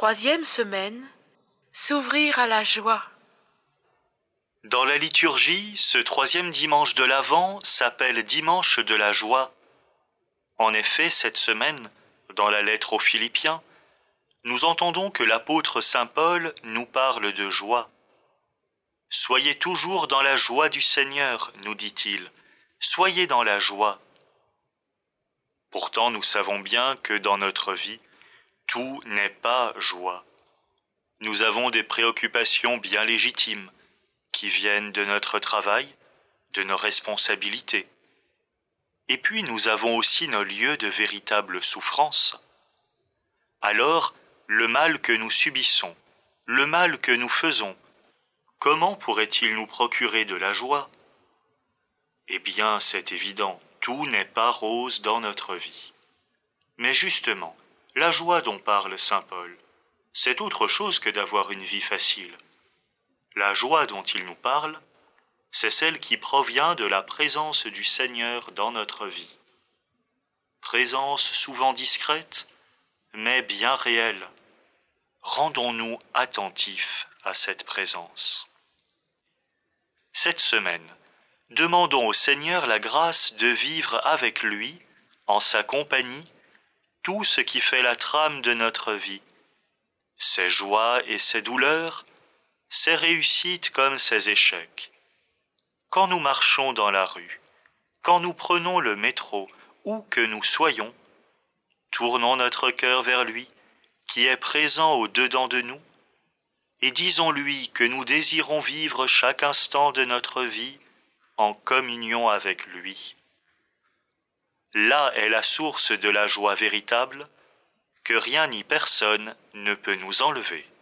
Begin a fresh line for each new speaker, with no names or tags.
troisième semaine, s'ouvrir à la joie.
Dans la liturgie, ce troisième dimanche de l'Avent s'appelle dimanche de la joie. En effet, cette semaine, dans la lettre aux Philippiens, nous entendons que l'apôtre saint Paul nous parle de joie. « Soyez toujours dans la joie du Seigneur », nous dit-il. « Soyez dans la joie ». Pourtant, nous savons bien que dans notre vie, tout n'est pas joie. Nous avons des préoccupations bien légitimes qui viennent de notre travail, de nos responsabilités. Et puis nous avons aussi nos lieux de véritable souffrance. Alors, le mal que nous subissons, le mal que nous faisons, comment pourrait-il nous procurer de la joie? Eh bien, c'est évident, tout n'est pas rose dans notre vie. Mais justement, la joie dont parle saint Paul, c'est autre chose que d'avoir une vie facile. La joie dont il nous parle, c'est celle qui provient de la présence du Seigneur dans notre vie. Présence souvent discrète, mais bien réelle. Rendons-nous attentifs à cette présence. Cette semaine, demandons au Seigneur la grâce de vivre avec lui, en sa compagnie, tout ce qui fait la trame de notre vie, ses joies et ses douleurs, ses réussites comme ses échecs. Quand nous marchons dans la rue, quand nous prenons le métro, où que nous soyons, tournons notre cœur vers lui, qui est présent au-dedans de nous, et disons-lui que nous désirons vivre chaque instant de notre vie en communion avec lui. Là est la source de la joie véritable que rien ni personne ne peut nous enlever.